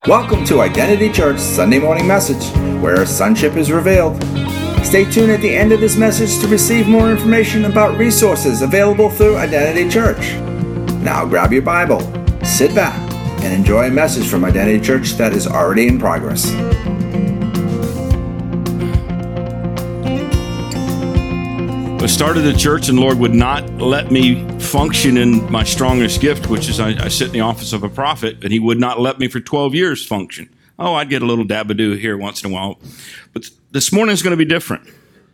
Welcome to Identity Church Sunday Morning Message, where sonship is revealed. Stay tuned at the end of this message to receive more information about resources available through Identity Church. Now grab your Bible, sit back, and enjoy a message from Identity Church that is already in progress. I started a church and the Lord would not let me function in my strongest gift, which is I sit in the office of a prophet, and he would not let me for 12 years function. Oh, I'd get a little dab-a-doo here once in a while. But this morning is going to be different.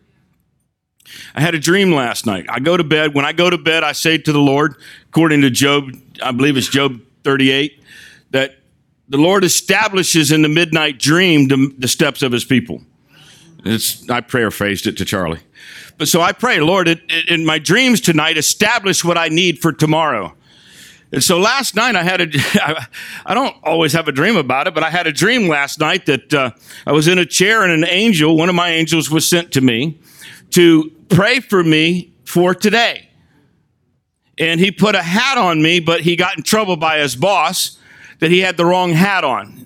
I had a dream last night. I go to bed. When I go to bed, I say to the Lord, according to Job, I believe it's Job 38, that the Lord establishes in the midnight dream the steps of his people. I paraphrased it to Charlie. But so I pray, Lord, in my dreams tonight, establish what I need for tomorrow. And so last night I don't always have a dream about it, but I had a dream last night that I was in a chair and one of my angels was sent to me to pray for me for today. And he put a hat on me, but he got in trouble by his boss that he had the wrong hat on.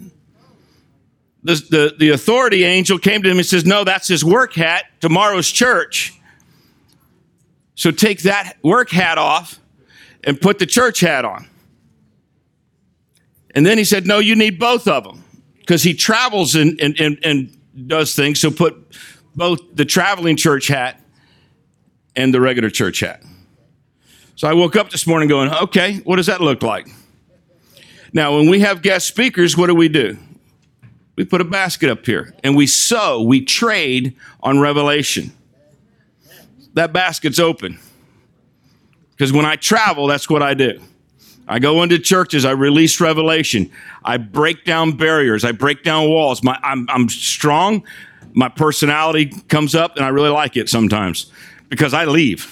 The authority angel came to him and says, no, that's his work hat, tomorrow's church. So take that work hat off and put the church hat on. And then he said, no, you need both of them because he travels and does things. So put both the traveling church hat and the regular church hat. So I woke up this morning going, okay, what does that look like? Now, when we have guest speakers, what do? We put a basket up here and we trade on revelation. That basket's open. Because when I travel, that's what I do. I go into churches, I release revelation. I break down barriers, I break down walls. I'm strong, my personality comes up, and I really like it sometimes. Because I leave.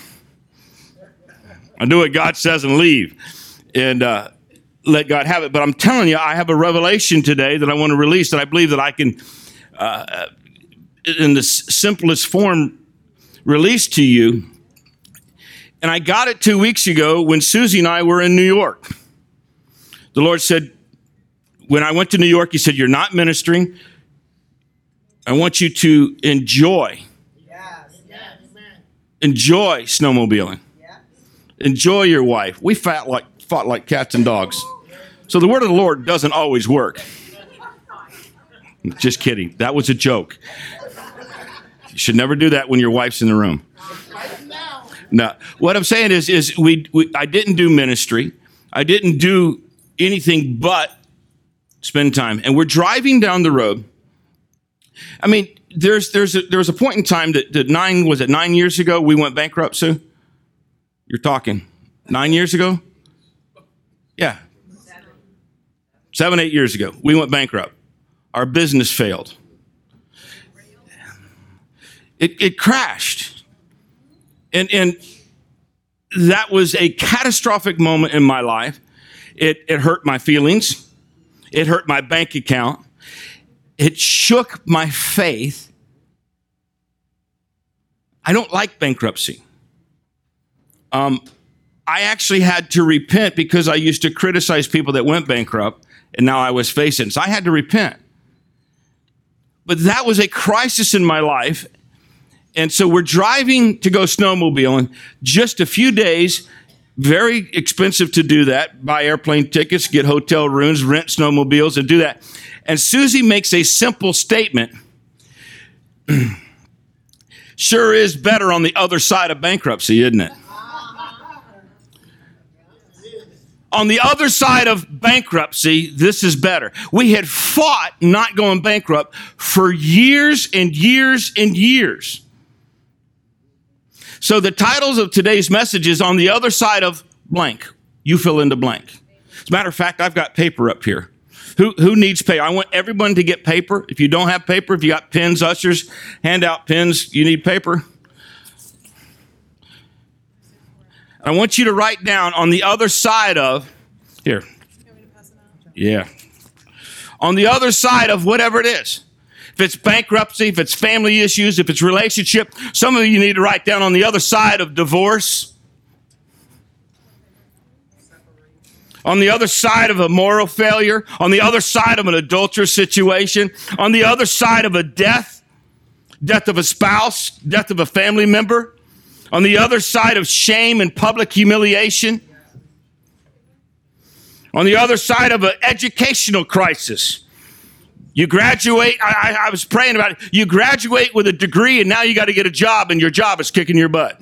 I do what God says and leave. And let God have it. But I'm telling you, I have a revelation today that I want to release that I believe that I can, in the simplest form, release to you. And I got it 2 weeks ago when Susie and I were in New York. The Lord said, when I went to New York, he said, you're not ministering. I want you to enjoy. Yes. Enjoy snowmobiling. Yes. Enjoy your wife. We fought like cats and dogs. So the word of the Lord doesn't always work. Just kidding. That was a joke. You should never do that when your wife's in the room. No. What I'm saying is I didn't do ministry. I didn't do anything but spend time. And we're driving down the road. I mean, there was a point in time that 9 years ago we went bankrupt, Sue? You're talking 9 years ago? Yeah. 7, 8 years ago, we went bankrupt. Our business failed. It crashed. And that was a catastrophic moment in my life. It hurt my feelings. It hurt my bank account. It shook my faith. I don't like bankruptcy. I actually had to repent because I used to criticize people that went bankrupt, and now I was facing it. So I had to repent. But that was a crisis in my life. And so we're driving to go snowmobiling. Just a few days, very expensive to do that. Buy airplane tickets, get hotel rooms, rent snowmobiles, and do that. And Susie makes a simple statement. Sure is better on the other side of bankruptcy, isn't it? On the other side of bankruptcy, this is better. We had fought not going bankrupt for years and years and years. So the titles of today's message is on the other side of blank. You fill in the blank. As a matter of fact, I've got paper up here. Who needs paper? I want everyone to get paper. If you don't have paper, if you got pens, ushers, hand out pens. You need paper. I want you to write down on the other side of, here. Yeah. On the other side of whatever it is. If it's bankruptcy, if it's family issues, if it's relationship, some of you need to write down on the other side of divorce. on the other side of a moral failure, on the other side of an adulterous situation, on the other side of a death of a spouse, death of a family member, on the other side of shame and public humiliation, on the other side of an educational crisis. You graduate, I was praying about it. You graduate with a degree and now you got to get a job and your job is kicking your butt.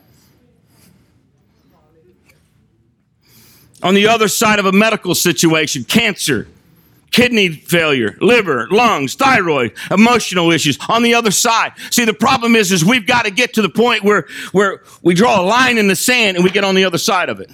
On the other side of a medical situation, cancer, kidney failure, liver, lungs, thyroid, emotional issues. On the other side. See, the problem is we've got to get to the point where we draw a line in the sand and we get on the other side of it.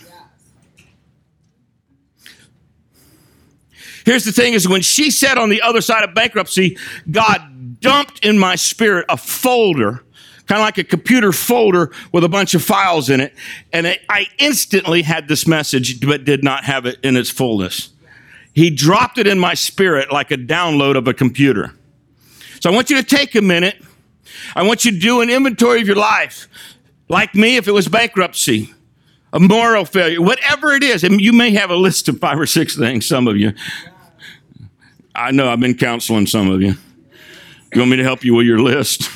Here's the thing is when she said on the other side of bankruptcy, God dumped in my spirit a folder, kind of like a computer folder with a bunch of files in it. And I instantly had this message, but did not have it in its fullness. He dropped it in my spirit like a download of a computer. So I want you to take a minute. I want you to do an inventory of your life. Like me, if it was bankruptcy, a moral failure, whatever it is. And you may have a list of 5 or 6 things, some of you. I know I've been counseling some of you. You want me to help you with your list?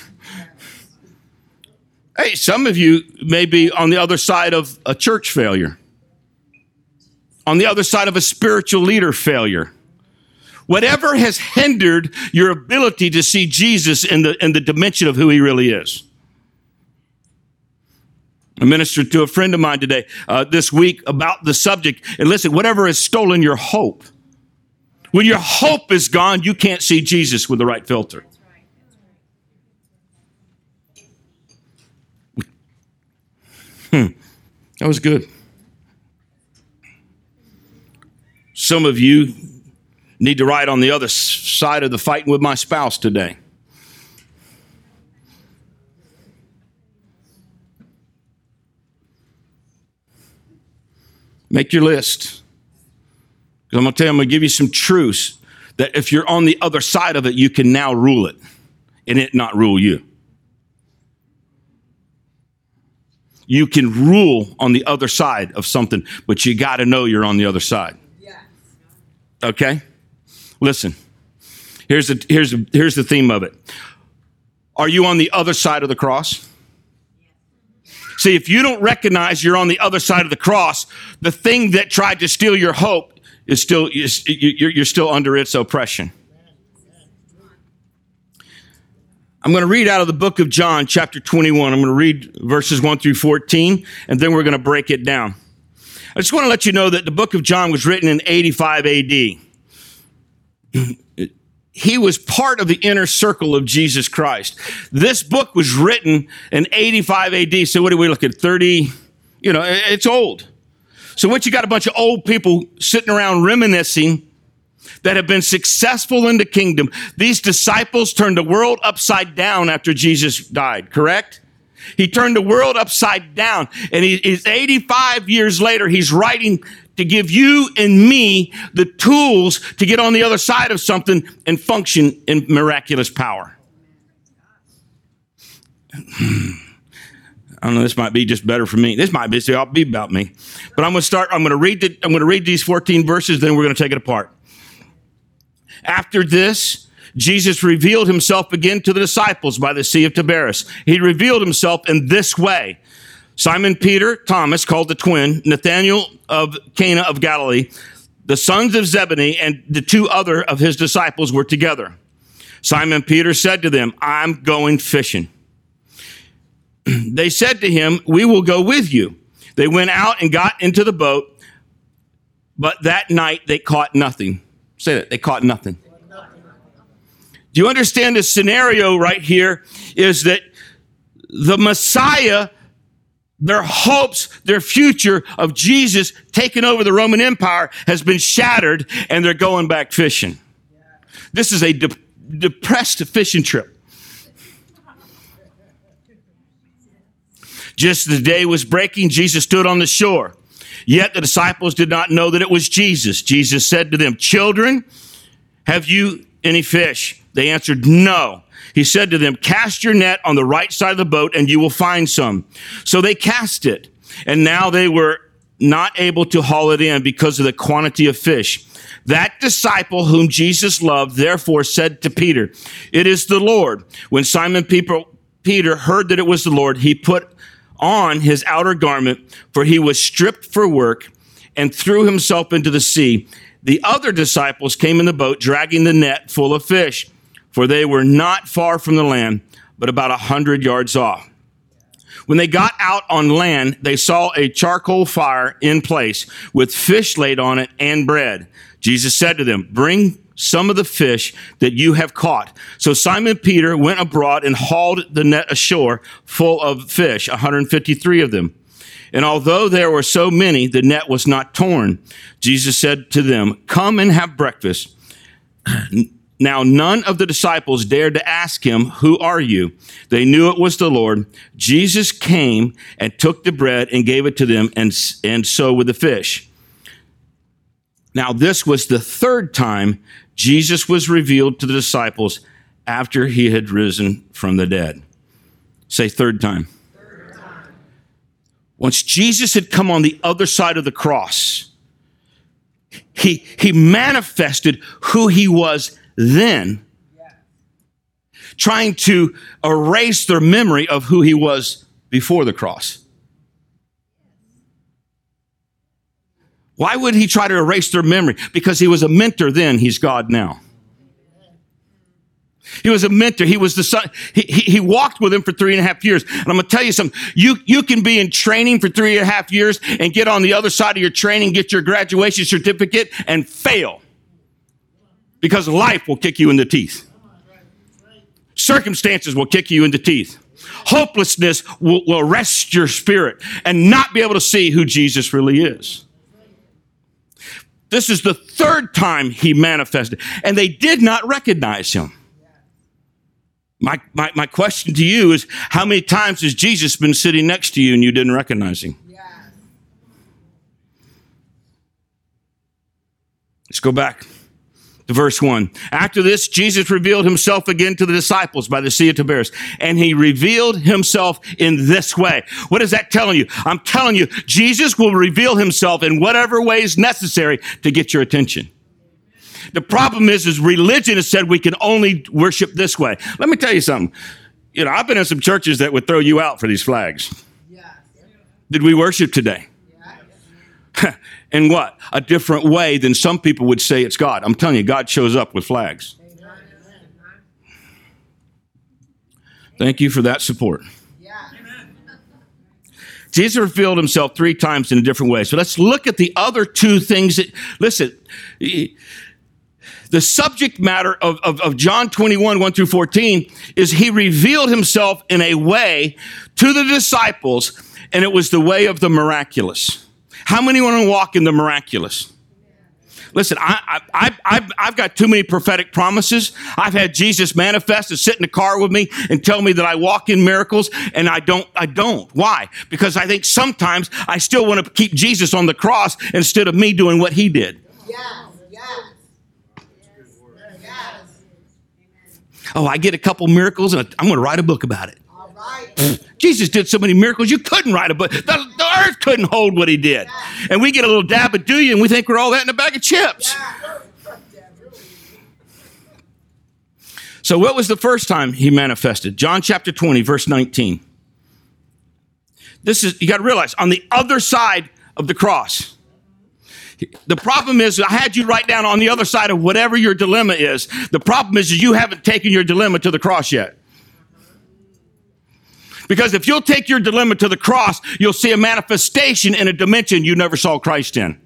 Hey, some of you may be on the other side of a church failure, on the other side of a spiritual leader failure. Whatever has hindered your ability to see Jesus in the dimension of who he really is. I ministered to a friend of mine today, this week about the subject. And listen, whatever has stolen your hope. When your hope is gone, you can't see Jesus with the right filter. That was good. Some of you need to ride on the other side of the fighting with my spouse today. Make your list. Because I'm going to tell you, I'm going to give you some truths that if you're on the other side of it, you can now rule it and it not rule you. You can rule on the other side of something, but you got to know you're on the other side. Yes. Okay? Listen. Here's the theme of it. Are you on the other side of the cross? See, if you don't recognize you're on the other side of the cross, the thing that tried to steal your hope is still you're still under its oppression. I'm going to read out of the book of John, chapter 21. I'm going to read verses 1 through 14, and then we're going to break it down. I just want to let you know that the book of John was written in 85 A.D. He was part of the inner circle of Jesus Christ. This book was written in 85 A.D. So what do we look at? 30, it's old. So what you got a bunch of old people sitting around reminiscing that have been successful in the kingdom. These disciples turned the world upside down after Jesus died, correct? He turned the world upside down. And he's 85 years later, he's writing to give you and me the tools to get on the other side of something and function in miraculous power. I don't know, this might be just better for me. This might be about me. But I'm going to read these 14 verses, then we're going to take it apart. After this, Jesus revealed himself again to the disciples by the Sea of Tiberias. He revealed himself in this way. Simon Peter, Thomas, called the twin, Nathanael of Cana of Galilee, the sons of Zebedee, and the 2 other of his disciples were together. Simon Peter said to them, I'm going fishing. They said to him, we will go with you. They went out and got into the boat, but that night they caught nothing. Say that, they caught nothing. Do you understand the scenario right here is that the Messiah, their hopes, their future of Jesus taking over the Roman Empire has been shattered and they're going back fishing. This is a depressed fishing trip. Just as the day was breaking, Jesus stood on the shore. Yet the disciples did not know that it was Jesus. Jesus said to them, children, have you any fish? They answered, no. He said to them, cast your net on the right side of the boat and you will find some. So they cast it. And now they were not able to haul it in because of the quantity of fish. That disciple whom Jesus loved, therefore, said to Peter, "It is the Lord." When Simon Peter heard that it was the Lord, he put on his outer garment, for he was stripped for work, and threw himself into the sea. The other disciples came in the boat, dragging the net full of fish, for they were not far from the land, but about 100 yards off. When they got out on land, they saw a charcoal fire in place with fish laid on it and bread. Jesus said to them, "Bring some of the fish that you have caught." So Simon Peter went abroad and hauled the net ashore full of fish, 153 of them. And although there were so many, the net was not torn. Jesus said to them, "Come and have breakfast." Now, none of the disciples dared to ask him, "Who are you?" They knew it was the Lord. Jesus came and took the bread and gave it to them, and so with the fish. Now, this was the third time Jesus was revealed to the disciples after he had risen from the dead. Say third time. Third time. Once Jesus had come on the other side of the cross, he manifested who he was then, trying to erase their memory of who he was before the cross. Why would he try to erase their memory? Because he was a mentor then, he's God now. He was a mentor. He was the son. He walked with him for 3.5 years. And I'm going to tell you something. You can be in training for 3.5 years and get on the other side of your training, get your graduation certificate, and fail. Because life will kick you in the teeth. Circumstances will kick you in the teeth. Hopelessness will arrest your spirit and not be able to see who Jesus really is. This is the third time he manifested, and they did not recognize him. My question to you is, how many times has Jesus been sitting next to you and you didn't recognize him? Let's go back to verse 1. After this, Jesus revealed himself again to the disciples by the Sea of Tiberias, and he revealed himself in this way. What is that telling you? I'm telling you, Jesus will reveal himself in whatever way is necessary to get your attention. The problem is religion has said we can only worship this way. Let me tell you something. I've been in some churches that would throw you out for these flags. Did we worship today? In what? A different way than some people would say it's God. I'm telling you, God shows up with flags. Thank you for that support. Jesus revealed himself 3 times in a different way. So let's look at the other 2 things listen, the subject matter of John 21, 1 through 14 is he revealed himself in a way to the disciples, and it was the way of the miraculous. How many want to walk in the miraculous? Listen, I've got too many prophetic promises. I've had Jesus manifest and sit in the car with me and tell me that I walk in miracles, and I don't. Why? Because I think sometimes I still want to keep Jesus on the cross instead of me doing what he did. Oh, I get a couple miracles, and I'm going to write a book about it. Jesus did so many miracles, you couldn't write a book. The earth couldn't hold what he did. And we get a little dab of do you, and we think we're all that in a bag of chips. So what was the first time he manifested? John chapter 20, verse 19. You got to realize, on the other side of the cross. The problem is, I had you write down on the other side of whatever your dilemma is. The problem is you haven't taken your dilemma to the cross yet. Because if you'll take your dilemma to the cross, you'll see a manifestation in a dimension you never saw Christ in.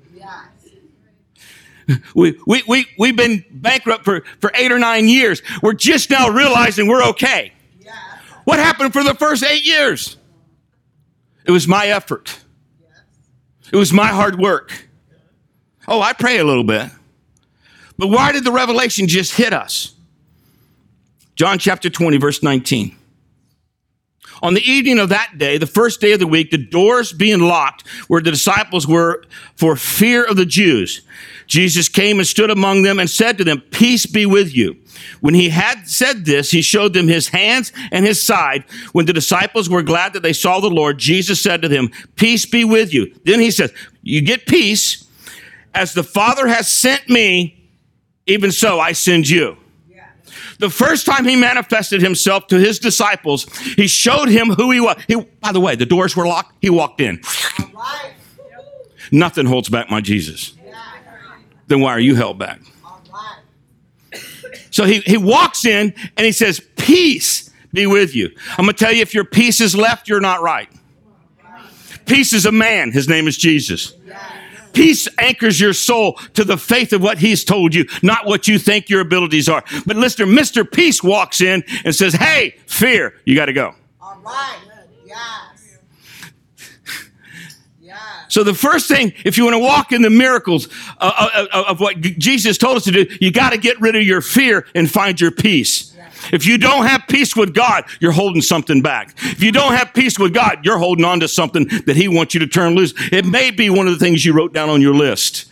We've been bankrupt for 8 or 9 years. We're just now realizing we're okay. What happened for the first 8 years? It was my effort. It was my hard work. Oh, I pray a little bit. But why did the revelation just hit us? John chapter 20, verse 19. On the evening of that day, the first day of the week, the doors being locked where the disciples were for fear of the Jews, Jesus came and stood among them and said to them, peace be with you. When he had said this, he showed them his hands and his side. When the disciples were glad that they saw the Lord, Jesus said to them, peace be with you. Then he says, you get peace. As the Father has sent me, even so I send you. The first time he manifested himself to his disciples, he showed him who he was. By the way, the doors were locked. He walked in. Nothing holds back my Jesus. Then why are you held back? So he walks in and he says, peace be with you. I'm going to tell you, if your peace is left, you're not right. Peace is a man. His name is Jesus. Peace anchors your soul to the faith of what he's told you, not what you think your abilities are. But listen, Mr. Peace walks in and says, hey, fear, you got to go. All right. Yes. So the first thing, if you want to walk in the miracles of what Jesus told us to do, you got to get rid of your fear and find your peace. If you don't have peace with God, you're holding something back. If you don't have peace with God, you're holding on to something that he wants you to turn loose. It may be one of the things you wrote down on your list.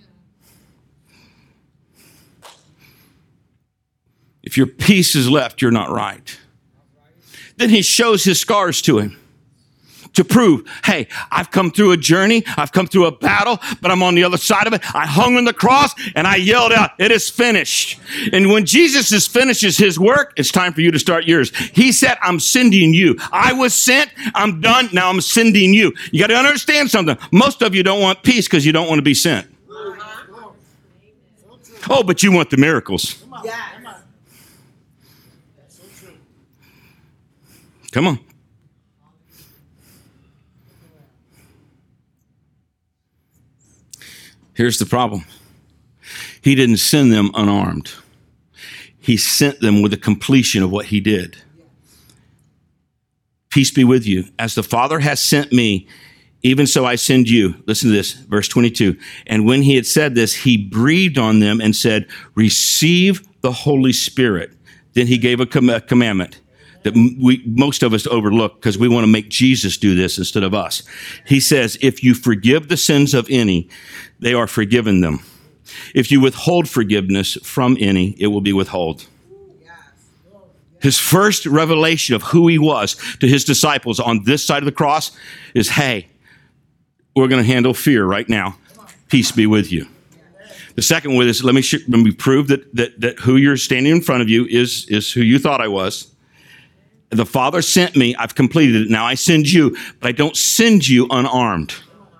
If your peace is left, you're not right. Then he shows his scars to him to prove, hey, I've come through a journey, I've come through a battle, but I'm on the other side of it. I hung on the cross and I yelled out, it is finished. And when Jesus finishes his work, it's time for you to start yours. He said, I'm sending you. I was sent, I'm done, now I'm sending you. You got to understand something. Most of you don't want peace because you don't want to be sent. Oh, but you want the miracles. Come on. Here's the problem. He didn't send them unarmed. He sent them with the completion of what he did. Peace be with you. As the Father has sent me, even so I send you. Listen to this, verse 22. And when he had said this, he breathed on them and said, receive the Holy Spirit. Then he gave a commandment that most of us overlook because we want to make Jesus do this instead of us. He says, if you forgive the sins of any, they are forgiven them. If you withhold forgiveness from any, it will be withheld. His first revelation of who he was to his disciples on this side of the cross is, hey, we're going to handle fear right now. Peace be with you. The second one is, let me prove that who you're standing in front of you is who you thought I was. The Father sent me. I've completed it. Now I send you, but I don't send you unarmed.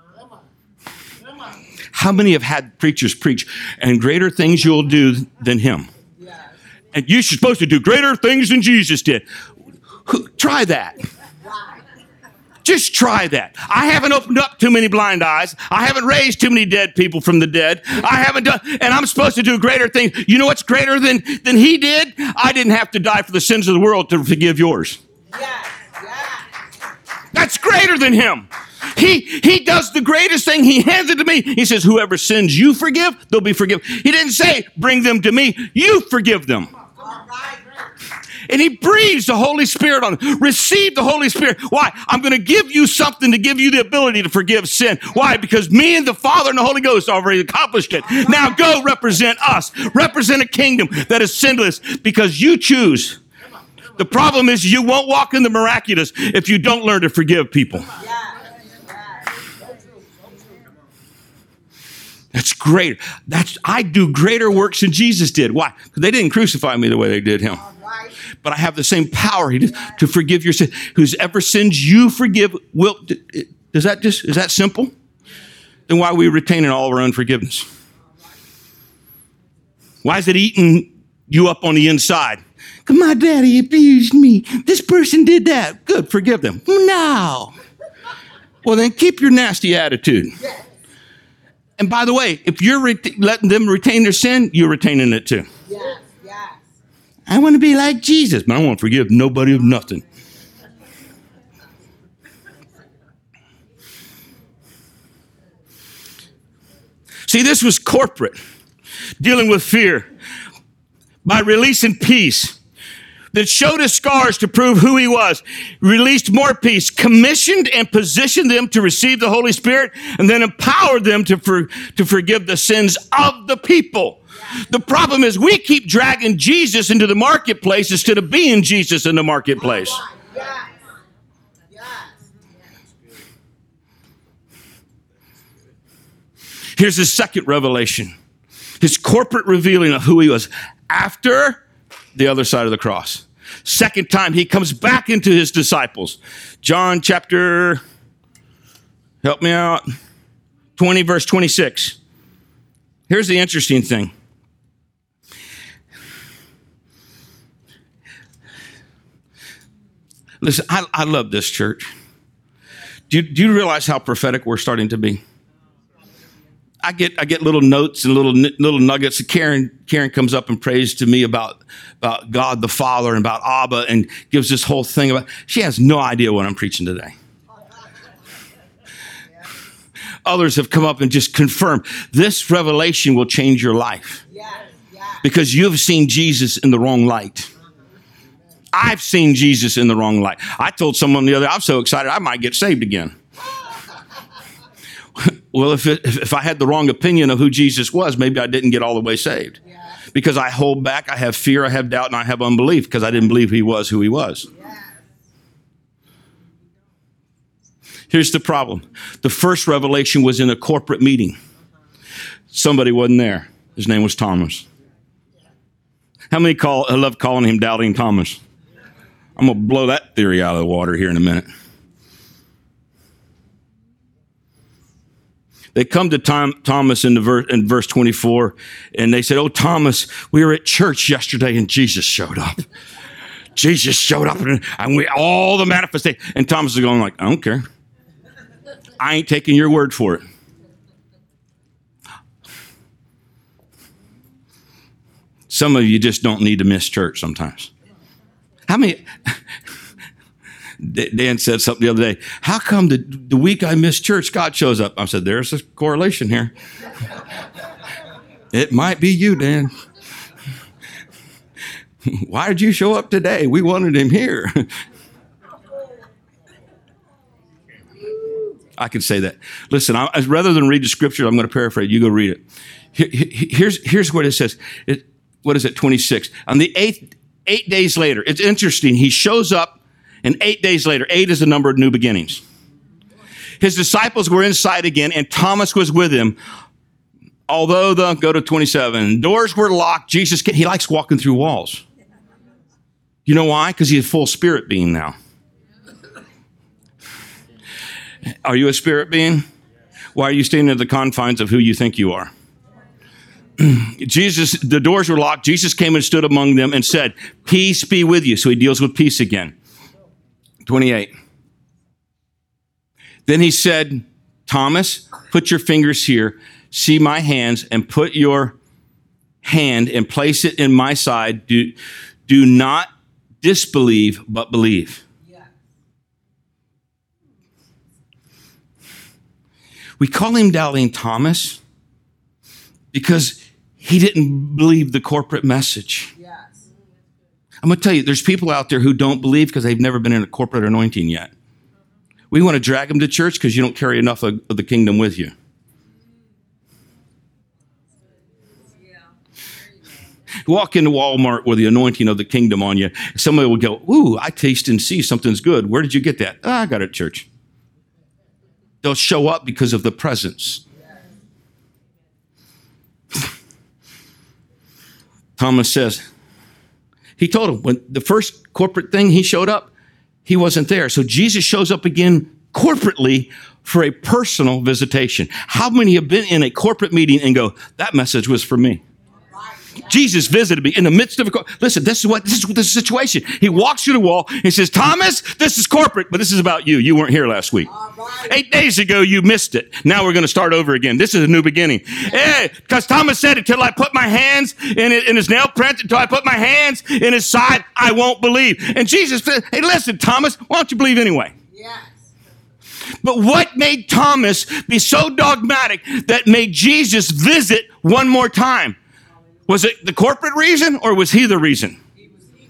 How many have had preachers preach, and greater things you'll do than him? And you're supposed to do greater things than Jesus did. Try that. Just try that. I haven't opened up too many blind eyes. I haven't raised too many dead people from the dead. I haven't done, and I'm supposed to do greater things. You know what's greater than he did? I didn't have to die for the sins of the world to forgive yours. That's greater than him. He does the greatest thing. He hands it to me. He says, whoever sins you forgive, they'll be forgiven. He didn't say, bring them to me. You forgive them. And he breathes the Holy Spirit on them. Receive the Holy Spirit. Why? I'm going to give you something to give you the ability to forgive sin. Why? Because me and the Father and the Holy Ghost already accomplished it. Now go represent us. Represent a kingdom that is sinless because you choose. The problem is you won't walk in the miraculous if you don't learn to forgive people. That's great. I do greater works than Jesus did. Why? Because they didn't crucify me the way they did him. But I have the same power to forgive your sin. Whose ever sins you forgive will. Is that simple? Then why are we retaining all of our unforgiveness? Why is it eating you up on the inside? Because my daddy abused me. This person did that. Good, forgive them. No. Well, then keep your nasty attitude. And by the way, if you're letting them retain their sin, you're retaining it too. Yes. I want to be like Jesus, but I won't forgive nobody of nothing. See, this was corporate, dealing with fear by releasing peace. that showed his scars to prove who he was, released more peace, commissioned and positioned them to receive the Holy Spirit, and then empowered them to forgive the sins of the people. The problem is we keep dragging Jesus into the marketplace instead of being Jesus in the marketplace. Here's his second revelation, his corporate revealing of who he was after the other side of the cross. Second time, he comes back into his disciples. John chapter, help me out, 20, verse 26. Here's the interesting thing. Listen, I love this church. Do you realize how prophetic we're starting to be? I get little notes and little nuggets. Karen comes up and prays to me about God the Father and about Abba and gives this whole thing about. She has no idea what I'm preaching today. Others have come up and just confirmed this revelation will change your life because you've seen Jesus in the wrong light. I've seen Jesus in the wrong light. I told someone the other day, I'm so excited I might get saved again. Well, if I had the wrong opinion of who Jesus was, maybe I didn't get all the way saved. Because I hold back, I have fear, I have doubt, and I have unbelief because I didn't believe he was who he was. Here's the problem. The first revelation was in a corporate meeting. Somebody wasn't there. His name was Thomas. How many love calling him Doubting Thomas? I'm going to blow that theory out of the water here in a minute. They come to Thomas in verse 24, and they said, "Oh, Thomas, we were at church yesterday, and Jesus showed up. Jesus showed up, and we all the manifestation." And Thomas is going like, "I don't care. I ain't taking your word for it." Some of you just don't need to miss church sometimes. How many? Dan said something the other day. How come the week I miss church, God shows up? I said, there's a correlation here. It might be you, Dan. Why did you show up today? We wanted him here. I can say that. Listen, rather than read the scripture, I'm going to paraphrase. You go read it. Here's what it says. What is it? 26. On the 8 days later, it's interesting. He shows up. And 8 days later, 8 is the number of new beginnings. His disciples were inside again, and Thomas was with him. Although go to 27, doors were locked. He likes walking through walls. You know why? Because he's a full spirit being now. Are you a spirit being? Why are you standing at the confines of who you think you are? The doors were locked. Jesus came and stood among them and said, "Peace be with you." So he deals with peace again. 28. Then he said, "Thomas, put your fingers here, see my hands, and put your hand and place it in my side. Do not disbelieve, but believe." Yeah. We call him Doubting Thomas because he didn't believe the corporate message. I'm going to tell you, there's people out there who don't believe because they've never been in a corporate anointing yet. We want to drag them to church because you don't carry enough of the kingdom with you. Walk into Walmart with the anointing of the kingdom on you. Somebody will go, "Ooh, I taste and see something's good. Where did you get that?" "I got it at church." They'll show up because of the presence. Thomas says, he told him when the first corporate thing he showed up, he wasn't there. So Jesus shows up again corporately for a personal visitation. How many have been in a corporate meeting and go, "That message was for me"? Jesus visited me in the midst of a listen, this is the situation. He walks through the wall and says, "Thomas, this is corporate, but this is about you. You weren't here last week. 8 days ago, you missed it. Now we're going to start over again. This is a new beginning." Because Thomas said, "Until I put my hands in his nail print, until I put my hands in his side, I won't believe." And Jesus said, "Hey, listen, Thomas, why don't you believe anyway?" Yes. But what made Thomas be so dogmatic that made Jesus visit one more time? Was it the corporate reason or was he the reason?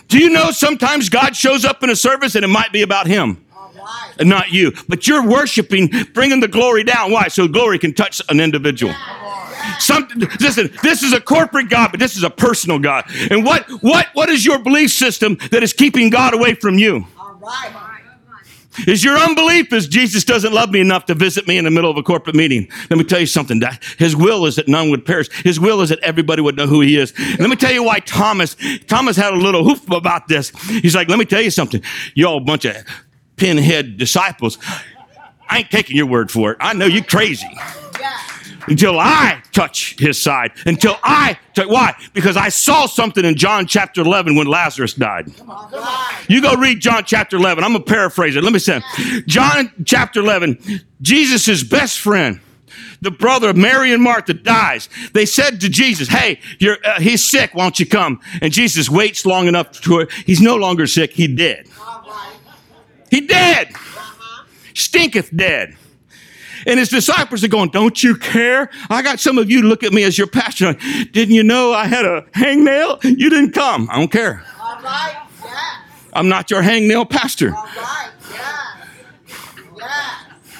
Do you know sometimes God shows up in a service and it might be about him All right. and not you, but you're worshiping, bringing the glory down. Why? So glory can touch an individual. Listen, this is a corporate God, but this is a personal God. And what is your belief system that is keeping God away from you? All right. Is your unbelief is Jesus doesn't love me enough to visit me in the middle of a corporate meeting? Let me tell you something. His will is that none would perish. His will is that everybody would know who he is. And let me tell you why Thomas had a little hoof about this. He's like, let me tell you something. Y'all a bunch of pinhead disciples. I ain't taking your word for it. I know you're crazy. Yeah. Until I touch his side. Why? Because I saw something in John chapter 11 when Lazarus died. All right. You go read John chapter 11. I'm going to paraphrase it. Let me say, John chapter 11, Jesus' best friend, the brother of Mary and Martha, dies. They said to Jesus, hey, he's sick. Why don't you come? And Jesus waits long enough to her. He's no longer sick. He dead. All right. He dead. Stinketh dead. And his disciples are going, don't you care? I got some of you to look at me as your pastor. Didn't you know I had a hangnail? You didn't come. I don't care. All right. Yeah. I'm not your hangnail pastor. All right. Yeah. Yeah.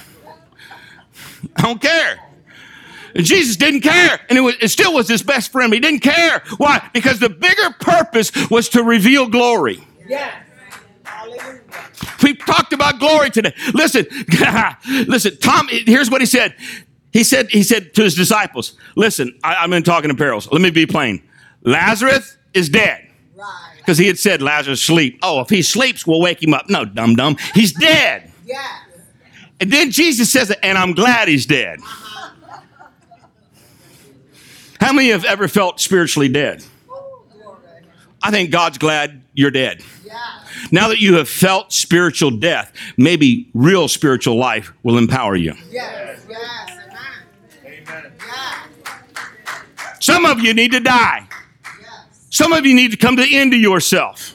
I don't care. And Jesus didn't care. And it still was his best friend. But he didn't care. Why? Because the bigger purpose was to reveal glory. Yeah. Hallelujah. We talked about glory today. Listen, Tom, here's what he said. He said to his disciples, listen, I've been talking in parables. Let me be plain. Lazarus is dead. Right. Because he had said, Lazarus sleep. Oh, if he sleeps, we'll wake him up. No, dum-dum. He's dead. Yeah. And then Jesus says, and I'm glad he's dead. How many have ever felt spiritually dead? I think God's glad you're dead. Yeah. Now that you have felt spiritual death, maybe real spiritual life will empower you. Yes. Yes. Amen. Yeah. Some of you need to die. Yes. Some of you need to come to the end of yourself.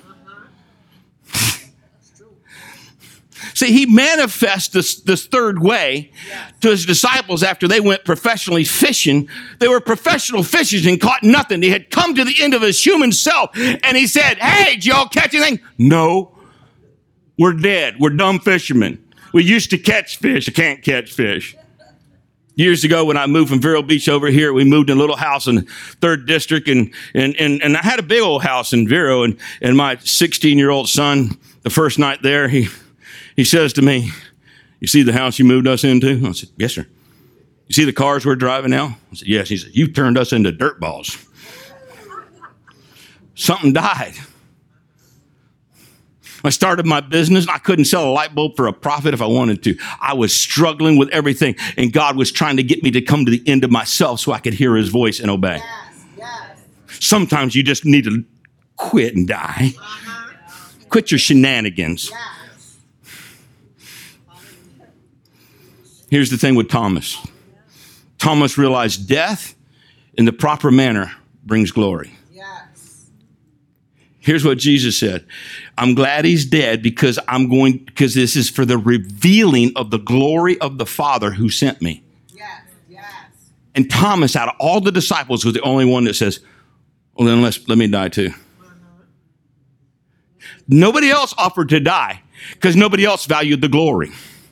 See, he manifests this third way to his disciples after they went professionally fishing. They were professional fishers and caught nothing. They had come to the end of his human self. And he said, hey, did y'all catch anything? No, we're dead. We're dumb fishermen. We used to catch fish. I can't catch fish. Years ago, when I moved from Vero Beach over here, we moved in a little house in the 3rd District. And I had a big old house in Vero. And my 16-year-old son, the first night there, he says to me, you see the house you moved us into? I said, yes, sir. You see the cars we're driving now? I said, yes. He said, you turned us into dirt balls. Something died. I started my business. I couldn't sell a light bulb for a profit if I wanted to. I was struggling with everything, and God was trying to get me to come to the end of myself so I could hear his voice and obey. Yes. Yes. Sometimes you just need to quit and die. Quit your shenanigans. Yes. Here's the thing with Thomas. Thomas realized death in the proper manner brings glory. Yes. Here's what Jesus said. I'm glad he's dead because this is for the revealing of the glory of the Father who sent me. Yes. Yes. And Thomas, out of all the disciples, was the only one that says, well, then let me die too. Nobody else offered to die because nobody else valued the glory.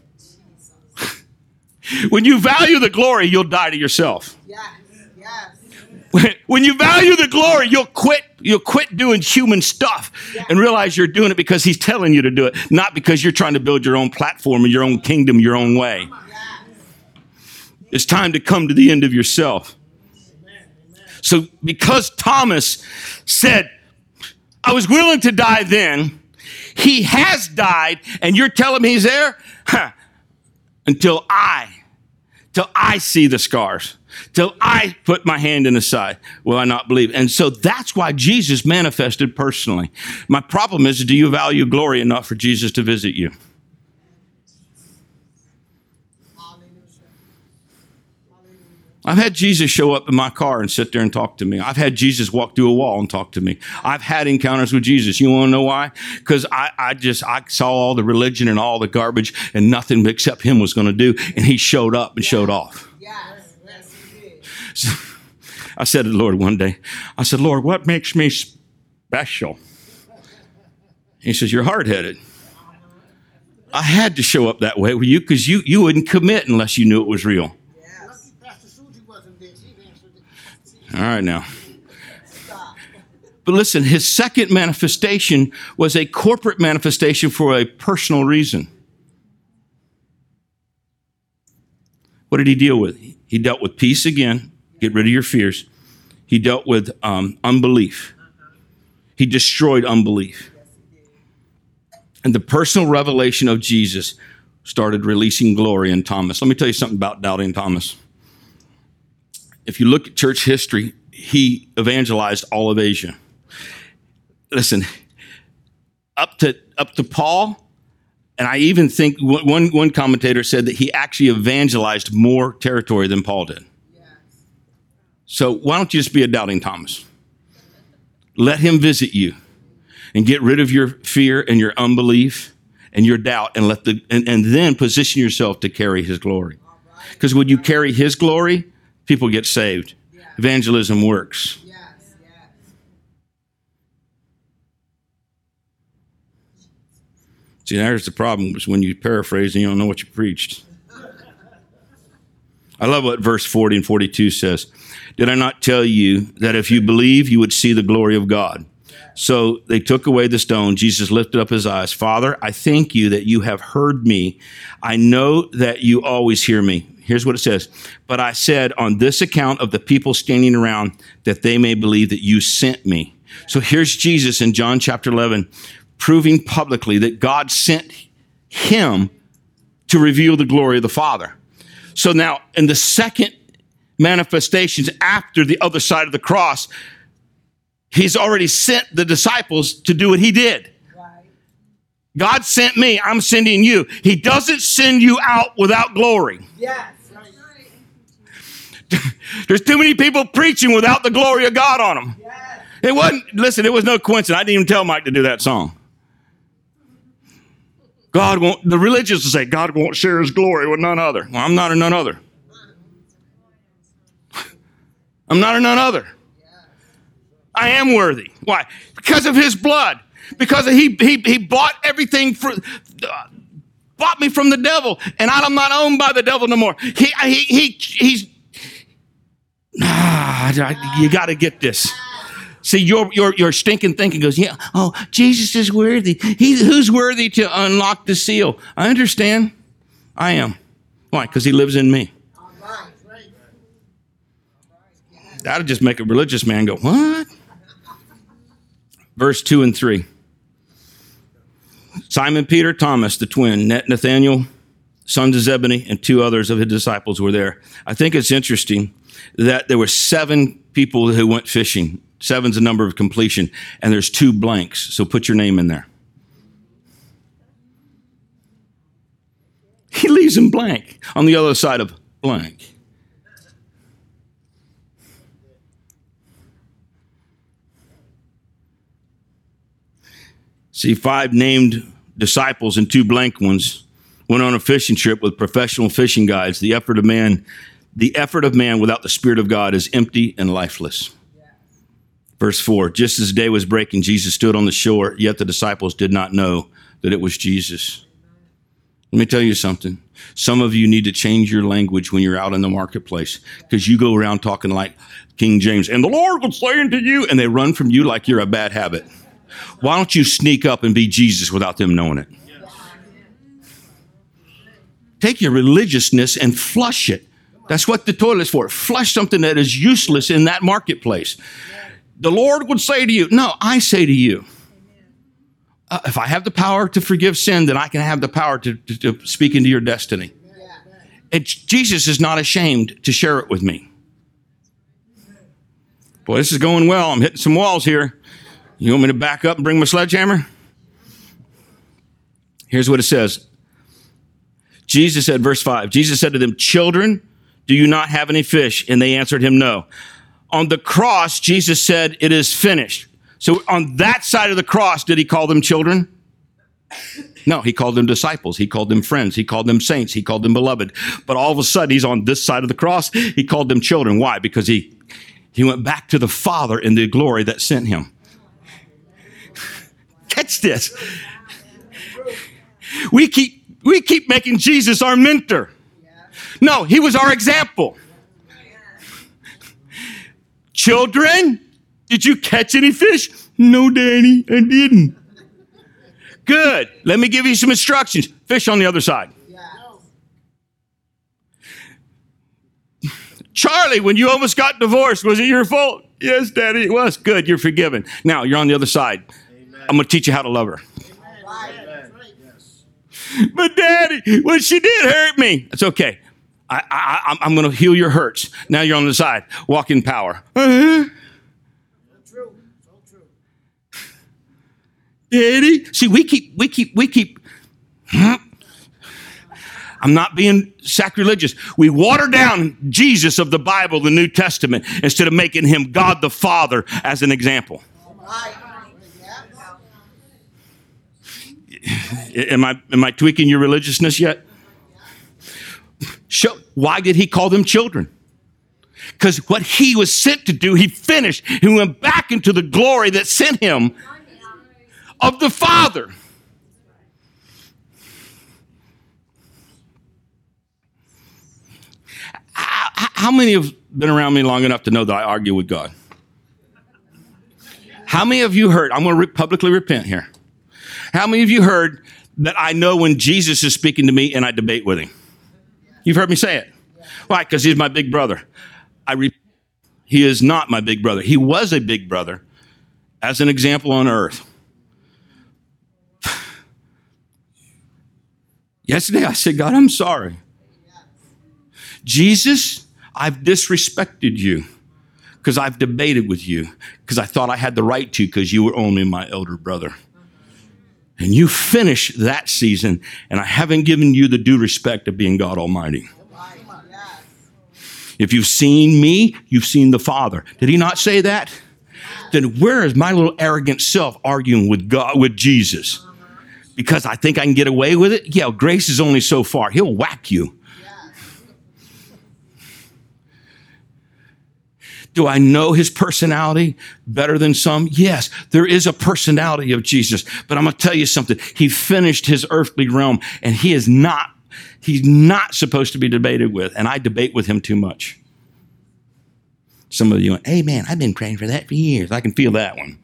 When you value the glory, you'll die to yourself. Yes. Yes. When you value the glory, you'll quit doing human stuff and realize you're doing it because he's telling you to do it, not because you're trying to build your own platform or your own kingdom, your own way. It's time to come to the end of yourself. So because Thomas said, I was willing to die then, he has died, and you're telling me he's there? Until I see the scars, till I put my hand in the side, will I not believe? And so that's why Jesus manifested personally. My problem is, do you value glory enough for Jesus to visit you? I've had Jesus show up in my car and sit there and talk to me. I've had Jesus walk through a wall and talk to me. I've had encounters with Jesus. You want to know why? Because I saw all the religion and all the garbage and nothing except him was going to do. And he showed up and showed off. Yes. Yes, he did. So I said to the Lord one day, I said, Lord, what makes me special? He says, you're hard-headed. I had to show up that way with you because you wouldn't commit unless you knew it was real. Yes. All right now. But listen, his second manifestation was a corporate manifestation for a personal reason. What did he deal with? He dealt with peace again. Get rid of your fears. He dealt with unbelief. He destroyed unbelief. And the personal revelation of Jesus started releasing glory in Thomas. Let me tell you something about doubting Thomas. If you look at church history, he evangelized all of Asia. Listen, up to Paul, and I even think one commentator said that he actually evangelized more territory than Paul did. Yes. So why don't you just be a doubting Thomas? Let him visit you and get rid of your fear and your unbelief and your doubt and and then position yourself to carry his glory. Because when you carry his glory, people get saved. Yeah. Evangelism works. Yes. Yes. See, there's the problem, is when you paraphrase and you don't know what you preached. I love what verse 40 and 42 says. Did I not tell you that if you believe, you would see the glory of God? So they took away the stone. Jesus lifted up his eyes. Father, I thank you that you have heard me. I know that you always hear me. Here's what it says. But I said on this account of the people standing around, that they may believe that you sent me. So here's Jesus in John chapter 11, proving publicly that God sent him to reveal the glory of the Father. So now in the second manifestations after the other side of the cross, he's already sent the disciples to do what he did. Right. God sent me, I'm sending you. He doesn't send you out without glory. Yes. There's too many people preaching without the glory of God on them. Yes. It was no coincidence. I didn't even tell Mike to do that song. The religious will say, God won't share his glory with none other. Well, I'm not a none other. I'm not a none other. I am worthy. Why? Because of his blood. Because he bought everything bought me from the devil, and I'm not owned by the devil no more. He's you got to get this. See, your stinking thinking goes, yeah, oh, Jesus is worthy. Who's worthy to unlock the seal? I understand. I am. Why? Because he lives in me. All right. Right. That'll just make a religious man go, what? Verse 2 and 3. Simon Peter, Thomas, the twin, Nathanael, sons of Zebedee, and two others of his disciples were there. I think it's interesting that there were 7 people who went fishing. 7's the number of completion, and there's 2 blanks. So put your name in there. He leaves them blank on the other side of blank. See, 5 named disciples and 2 blank ones went on a fishing trip with professional fishing guides. The effort of man without the Spirit of God is empty and lifeless. Verse 4, just as day was breaking, Jesus stood on the shore, yet the disciples did not know that it was Jesus. Let me tell you something. Some of you need to change your language when you're out in the marketplace, because you go around talking like King James, and the Lord will say unto you, and they run from you like you're a bad habit. Why don't you sneak up and be Jesus without them knowing it? Take your religiousness and flush it. That's what the toilet's for. Flush something that is useless in that marketplace. The Lord would say to you, no, I say to you, if I have the power to forgive sin, then I can have the power to speak into your destiny. Jesus is not ashamed to share it with me. Boy, this is going well. I'm hitting some walls here. You want me to back up and bring my sledgehammer? Here's what it says. Jesus said, verse 5, Jesus said to them, children, do you not have any fish? And they answered him, no. On the cross, Jesus said, it is finished. So on that side of the cross, did he call them children? No, he called them disciples. He called them friends. He called them saints. He called them beloved. But all of a sudden, he's on this side of the cross. He called them children. Why? Because he went back to the Father in the glory that sent him. catch this. We keep making Jesus our mentor. No, he was our example. Children, did you catch any fish? No, Daddy, I didn't. Good. Let me give you some instructions. Fish on the other side. Charlie, when you almost got divorced, was it your fault? Yes, Daddy, it was. Good, you're forgiven. Now, you're on the other side. Amen. I'm going to teach you how to love her. Amen. Yes. But Daddy, what she did hurt me. It's okay. I'm going to heal your hurts. Now you're on the side. Walk in power. Uh-huh. So true. So true. Daddy, see, we keep. I'm not being sacrilegious. We water down Jesus of the Bible, the New Testament, instead of making him God the Father as an example. Am I tweaking your religiousness yet? Why did he call them children? Because what he was sent to do, he finished. He went back into the glory that sent him of the Father. How many have been around me long enough to know that I argue with God? How many of you heard, I'm going to publicly repent here. How many of you heard that I know when Jesus is speaking to me and I debate with him? You've heard me say it. Why? Because he's my big brother. He is not my big brother. He was a big brother as an example on earth. Yesterday I said, God, I'm sorry. Jesus, I've disrespected you because I've debated with you because I thought I had the right to because you were only my elder brother. And you finished that season, and I haven't given you the due respect of being God Almighty. If you've seen me, you've seen the Father. Did he not say that? Then where is my little arrogant self arguing with God, with Jesus? Because I think I can get away with it? Yeah, grace is only so far. He'll whack you. Do I know his personality better than some? Yes, there is a personality of Jesus. But I'm going to tell you something. He finished his earthly realm, and he's not supposed to be debated with. And I debate with him too much. Some of you went, hey, man, I've been praying for that for years. I can feel that one.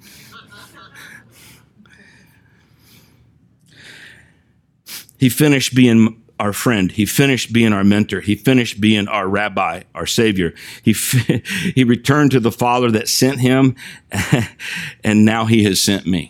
He finished being our friend. He finished being our mentor. He finished being our rabbi, our savior. He returned to the Father that sent him, and now he has sent me.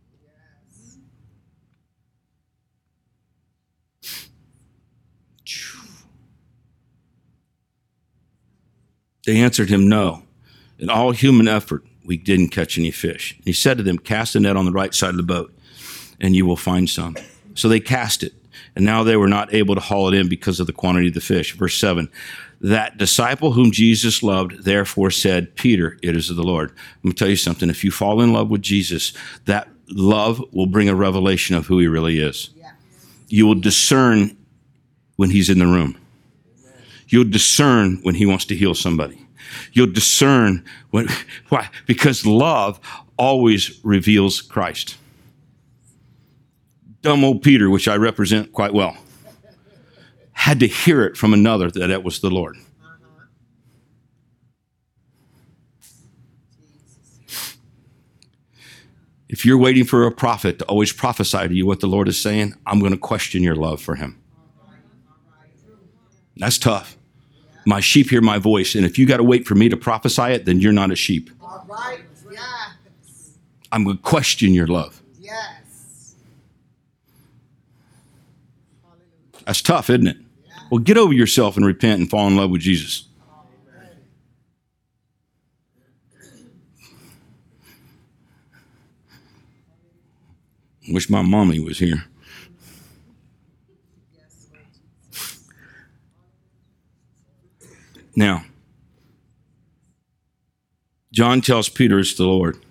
They answered him, no. In all human effort, we didn't catch any fish. He said to them, cast the net on the right side of the boat, and you will find some. So they cast it. And now they were not able to haul it in because of the quantity of the fish. Verse 7, that disciple whom Jesus loved, therefore said, Peter, it is of the Lord. I'm going to tell you something. If you fall in love with Jesus, that love will bring a revelation of who he really is. Yeah. You will discern when he's in the room. You'll discern when he wants to heal somebody. You'll discern why? Because love always reveals Christ. Dumb old Peter, which I represent quite well, had to hear it from another that it was the Lord. If you're waiting for a prophet to always prophesy to you what the Lord is saying, I'm going to question your love for him. That's tough. My sheep hear my voice, and if you got to wait for me to prophesy it, then you're not a sheep. All right. Yeah. I'm going to question your love. Yes. That's tough, isn't it? Yeah. Well, get over yourself and repent and fall in love with Jesus. Wish my mommy was here. Now, John tells Peter it's the Lord.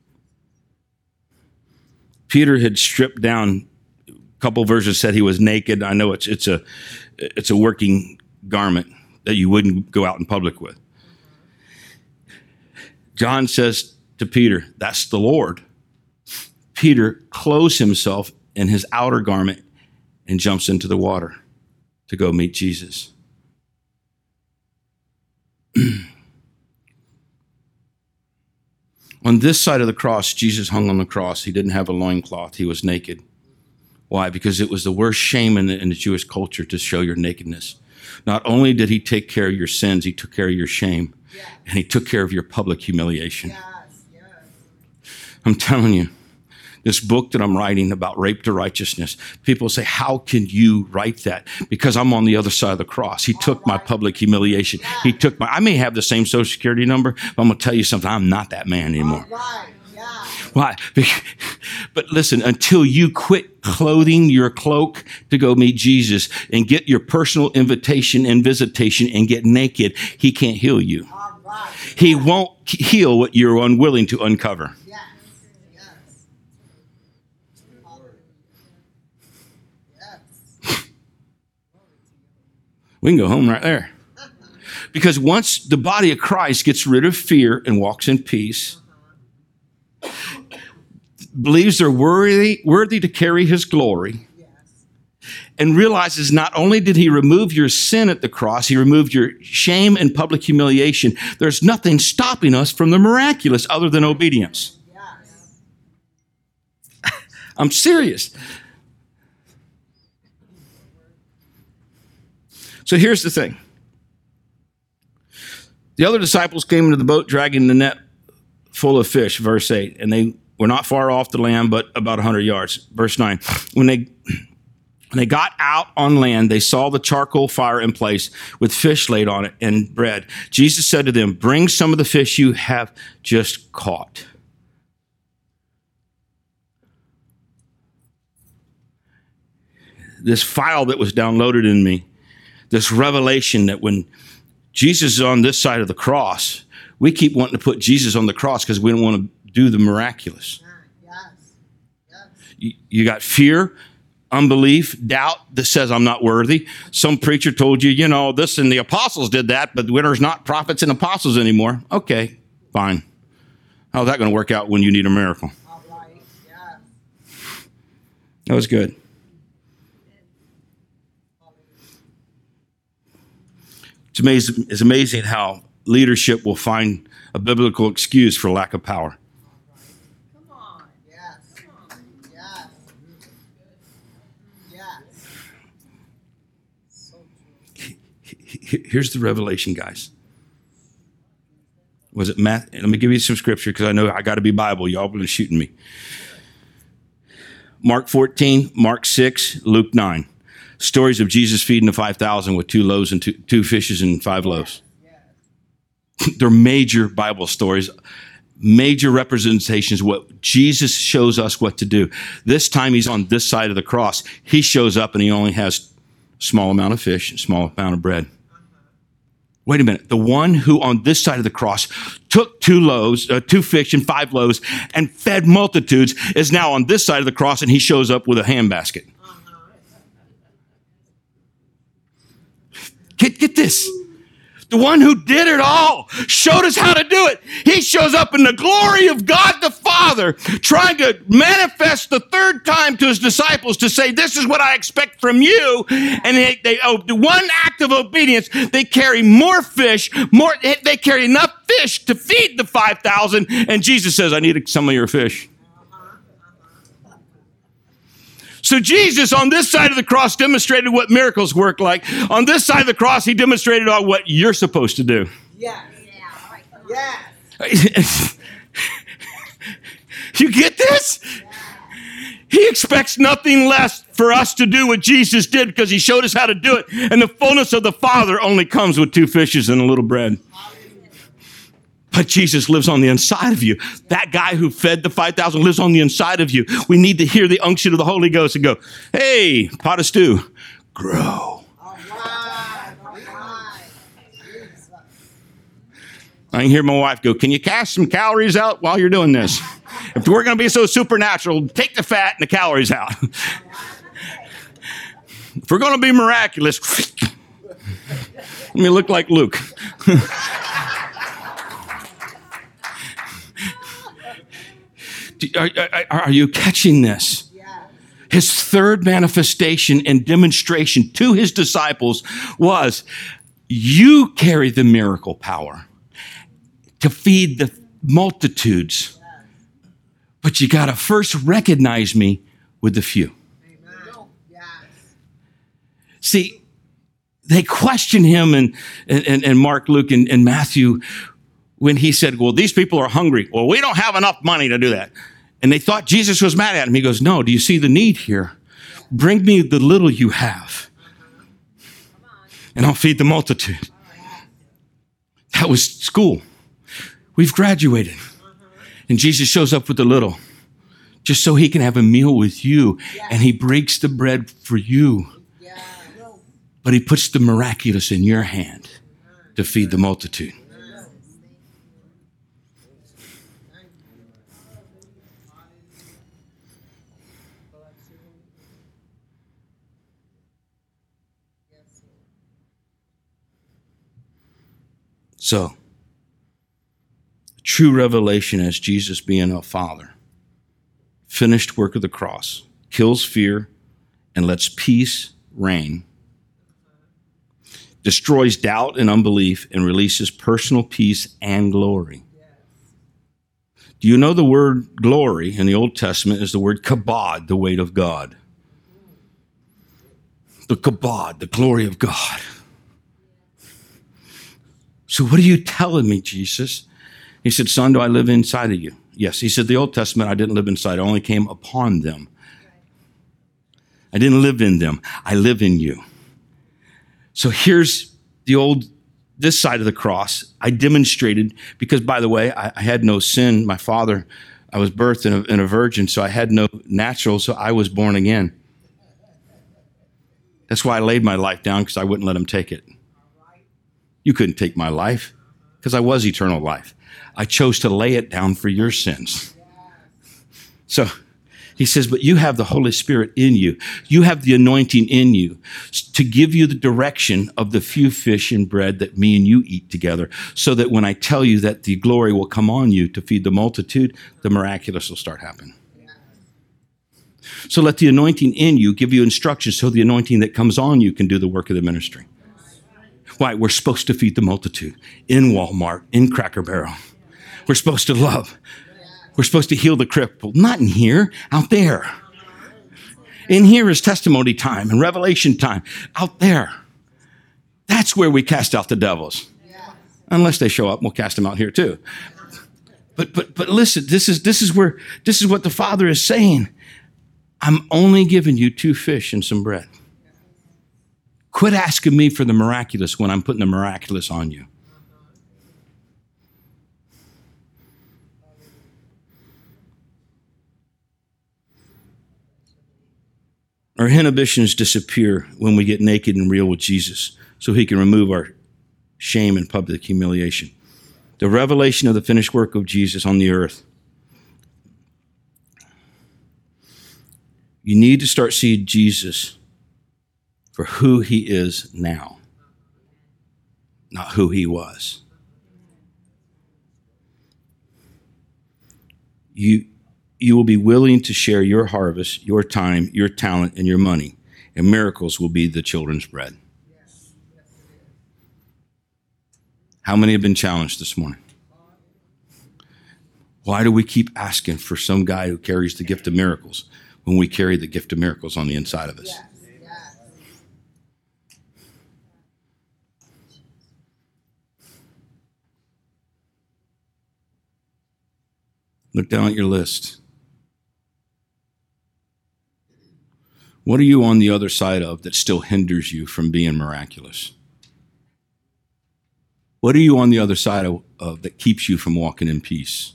Peter had stripped down. A couple verses said he was naked. I know it's a working garment that you wouldn't go out in public with. John says to Peter, that's the Lord. Peter clothes himself in his outer garment and jumps into the water to go meet Jesus. On this side of the cross, Jesus hung on the cross. He didn't have a loincloth. He was naked. Why? Because it was the worst shame in the Jewish culture to show your nakedness. Not only did he take care of your sins, he took care of your shame. Yes. And he took care of your public humiliation. Yes. Yes. I'm telling you, this book that I'm writing about rape to righteousness, people say, how can you write that? Because I'm on the other side of the cross. He took my public humiliation. He took I may have the same Social Security number, but I'm going to tell you something. I'm not that man anymore. Right. Yeah. Why? But listen, until you quit clothing your cloak to go meet Jesus and get your personal invitation and visitation and get naked, he can't heal you. All right. He won't heal what you're unwilling to uncover. Yes. Yes. Hallelujah. Yes. We can go home right there. Because once the body of Christ gets rid of fear and walks in peace, believes they're worthy to carry his glory, Yes. and realizes not only did he remove your sin at the cross, he removed your shame and public humiliation. There's nothing stopping us from the miraculous other than obedience. Yes. I'm serious. So here's the thing. The other disciples came into the boat dragging the net full of fish, verse 8, and they were not far off the land, but about 100 yards. Verse 9, when they got out on land, they saw the charcoal fire in place with fish laid on it and bread. Jesus said to them, bring some of the fish you have just caught. This file that was downloaded in me, this revelation that when Jesus is on this side of the cross, we keep wanting to put Jesus on the cross because we don't want to do the miraculous. Yes. Yes. You got fear, unbelief, doubt that says I'm not worthy. Some preacher told you, this and the apostles did that, but there's not prophets and apostles anymore. Okay, fine. How's that going to work out when you need a miracle? All right. Yes. That was good. It's amazing how leadership will find a biblical excuse for lack of power. Come on. Yes. Yes. Yes. So true. Here's the revelation, guys. Was it Matt? Let me give you some scripture because I know I got to be Bible. Y'all been shooting me. Mark 14, Mark 6, Luke 9. Stories of Jesus feeding the 5,000 with 2 loaves and two fishes and 5 loaves. They're major Bible stories, major representations of what Jesus shows us what to do. This time he's on this side of the cross. He shows up and he only has a small amount of fish, a small amount of bread. Wait a minute. The one who on this side of the cross took 2 fish and 5 loaves and fed multitudes is now on this side of the cross and he shows up with a handbasket. Get this. The one who did it all showed us how to do it. He shows up in the glory of God the Father, trying to manifest the third time to his disciples to say, this is what I expect from you. And they do one act of obedience. They carry more fish, they carry enough fish to feed the 5,000. And Jesus says, I need some of your fish. So Jesus on this side of the cross demonstrated what miracles work like. On this side of the cross, he demonstrated all what you're supposed to do. Yes. Yes. You get this? He expects nothing less for us to do what Jesus did because he showed us how to do it. And the fullness of the Father only comes with 2 fishes and a little bread. But Jesus lives on the inside of you. That guy who fed the 5,000 lives on the inside of you. We need to hear the unction of the Holy Ghost and go, hey, pot of stew, grow. All right. All right. Jesus. I can hear my wife go, can you cast some calories out while you're doing this? If we're going to be so supernatural, take the fat and the calories out. If we're going to be miraculous, let me look like Luke. Are you catching this? Yes. His third manifestation and demonstration to his disciples was, you carry the miracle power to feed the multitudes, but you got to first recognize me with the few. Amen. Yes. See, they questioned him and Mark, Luke, and Matthew when he said, well, these people are hungry. Well, we don't have enough money to do that. And they thought Jesus was mad at him. He goes, no, do you see the need here? Bring me the little you have, and I'll feed the multitude. That was school. We've graduated. And Jesus shows up with the little, just so he can have a meal with you. And he breaks the bread for you. Yes. But he puts the miraculous in your hand to feed the multitude. So, true revelation as Jesus being a father, finished work of the cross, kills fear and lets peace reign, destroys doubt and unbelief, and releases personal peace and glory. Do you know the word glory in the Old Testament is the word kabod, the weight of God? The kabod, the glory of God. So what are you telling me, Jesus? He said, son, do I live inside of you? Yes. He said, the Old Testament, I didn't live inside. I only came upon them. I didn't live in them. I live in you. So here's this side of the cross. I demonstrated, because by the way, I had no sin. My father, I was birthed in a virgin, so I had no natural, so I was born again. That's why I laid my life down, because I wouldn't let him take it. You couldn't take my life, because I was eternal life. I chose to lay it down for your sins. So he says, but you have the Holy Spirit in you. You have the anointing in you to give you the direction of the few fish and bread that me and you eat together, so that when I tell you that the glory will come on you to feed the multitude, the miraculous will start happening. So let the anointing in you give you instructions, so the anointing that comes on you can do the work of the ministry. Why? We're supposed to feed the multitude in Walmart, in Cracker Barrel. We're supposed to love. We're supposed to heal the crippled. Not in here, out there. In here is testimony time and revelation time. Out there. That's where we cast out the devils. Unless they show up, we'll cast them out here too. But listen, this is what the Father is saying. I'm only giving you 2 fish and some bread. Quit asking me for the miraculous when I'm putting the miraculous on you. Our inhibitions disappear when we get naked and real with Jesus, so he can remove our shame and public humiliation. The revelation of the finished work of Jesus on the earth. You need to start seeing Jesus for who he is now, not who he was. You will be willing to share your harvest, your time, your talent, and your money, and miracles will be the children's bread. How many have been challenged this morning? Why do we keep asking for some guy who carries the gift of miracles when we carry the gift of miracles on the inside of us? Look down at your list. What are you on the other side of that still hinders you from being miraculous? What are you on the other side of that keeps you from walking in peace?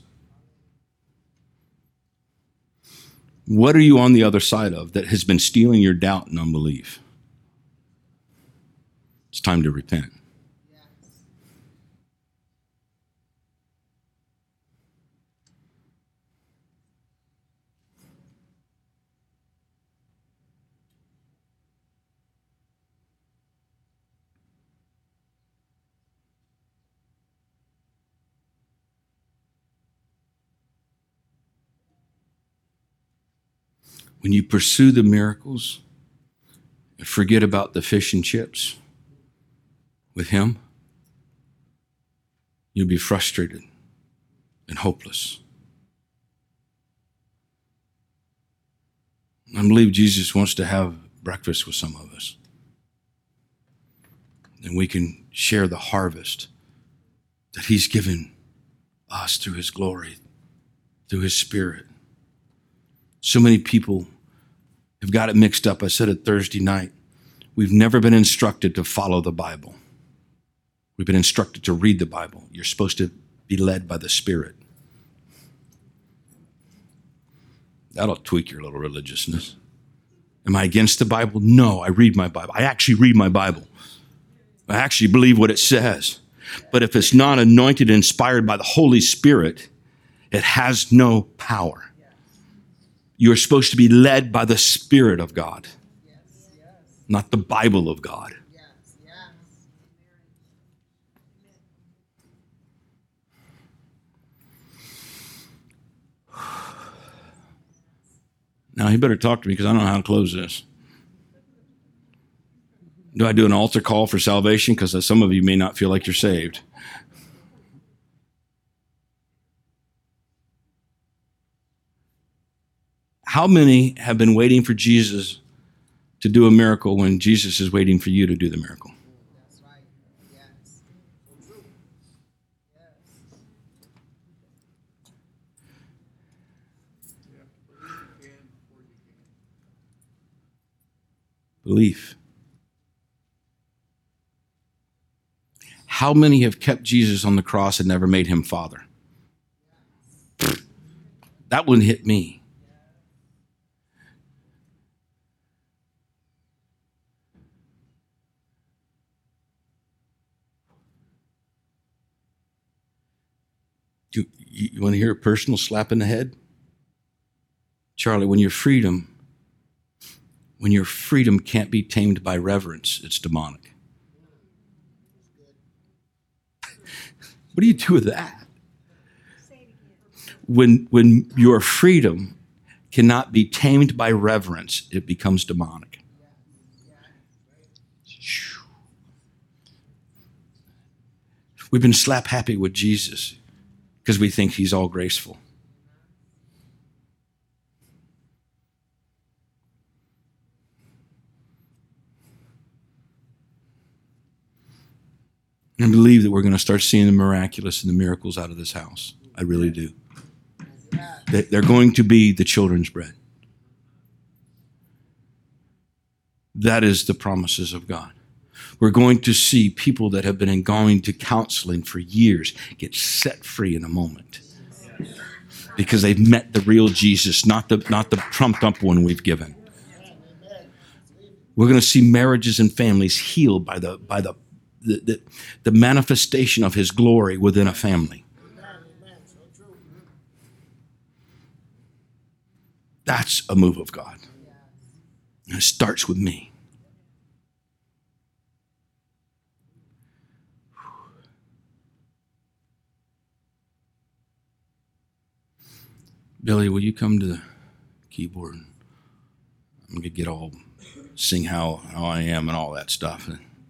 What are you on the other side of that has been stealing your doubt and unbelief? It's time to repent. when you pursue the miracles and forget about the fish and chips with him, you'll be frustrated and hopeless. I believe Jesus wants to have breakfast with some of us. And we can share the harvest that he's given us through his glory, through his Spirit. So many people have got it mixed up. I said it Thursday night. We've never been instructed to follow the Bible. We've been instructed to read the Bible. You're supposed to be led by the Spirit. That'll tweak your little religiousness. Am I against the Bible? No, I read my Bible. I actually read my Bible. I actually believe what it says. But if it's not anointed and inspired by the Holy Spirit, it has no power. You're supposed to be led by the Spirit of God, not the Bible of God. Now, he better talk to me because I don't know how to close this. Do I do an altar call for salvation? Because some of you may not feel like you're saved. How many have been waiting for Jesus to do a miracle when Jesus is waiting for you to do the miracle? That's right. Yes. Belief. How many have kept Jesus on the cross and never made him Father? That wouldn't hit me. You want to hear a personal slap in the head? Charlie, when your freedom can't be tamed by reverence, it's demonic. What do you do with that? When your freedom cannot be tamed by reverence, it becomes demonic. We've been slap happy with Jesus because we think he's all graceful. And I believe that we're going to start seeing the miraculous and the miracles out of this house. I really do. They're going to be the children's bread. That is the promises of God. We're going to see people that have been going to counseling for years get set free in a moment because they've met the real Jesus, not the trumped up one we've given. We're going to see marriages and families healed by the manifestation of his glory within a family. That's a move of God. And it starts with me. Billy, will you come to the keyboard? I'm going to get all, sing how I am and all that stuff.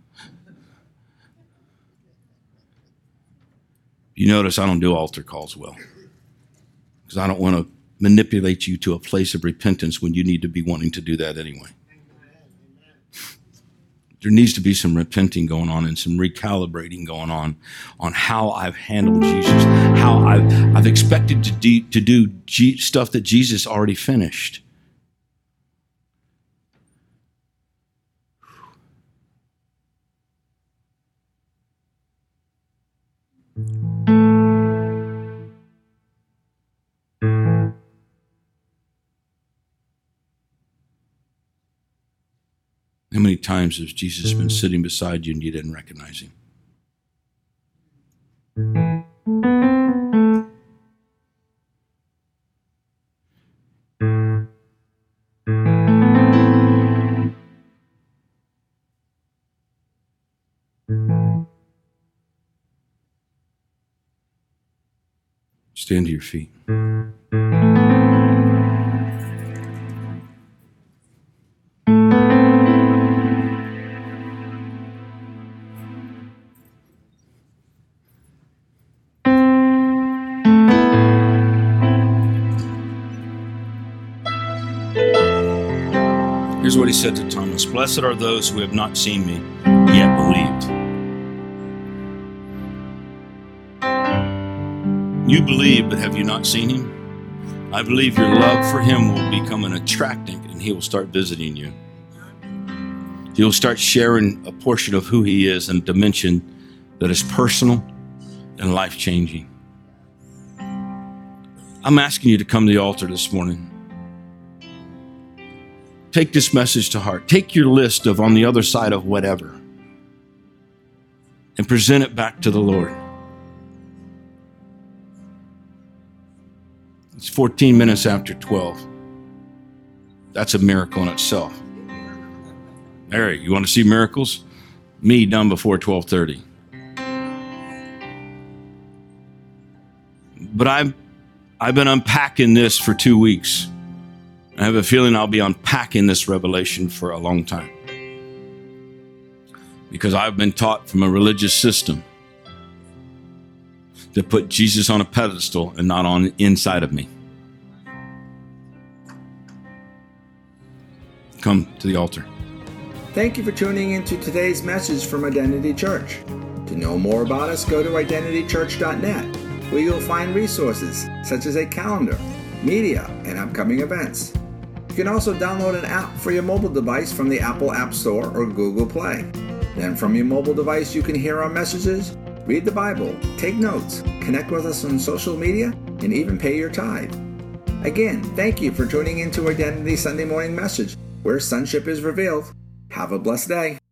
You notice I don't do altar calls well because I don't want to manipulate you to a place of repentance when you need to be wanting to do that anyway. There needs to be some repenting going on and some recalibrating going on how I've handled Jesus, how I've expected to do stuff that Jesus already finished. How many times has Jesus been sitting beside you and you didn't recognize him? Stand to your feet. Here's what he said to Thomas. Blessed are those who have not seen me, yet believed. You believe, but have you not seen him? I believe your love for him will become an attractant, and he will start visiting you. He'll start sharing a portion of who he is in a dimension that is personal and life-changing. I'm asking you to come to the altar this morning. Take this message to heart. Take your list of on the other side of whatever and present it back to the Lord. It's 14 minutes after 12. That's a miracle in itself. Mary, you want to see miracles? Me done before 12:30. But I've been unpacking this for 2 weeks. I have a feeling I'll be unpacking this revelation for a long time. Because I've been taught from a religious system to put Jesus on a pedestal and not on the inside of me. Come to the altar. Thank you for tuning into today's message from Identity Church. To know more about us, go to identitychurch.net, where you'll find resources such as a calendar, media, and upcoming events. You can also download an app for your mobile device from the Apple App Store or Google Play. Then from your mobile device, you can hear our messages, read the Bible, take notes, connect with us on social media, and even pay your tithe. Again, thank you for tuning into Identity Sunday Morning Message, where sonship is revealed. Have a blessed day.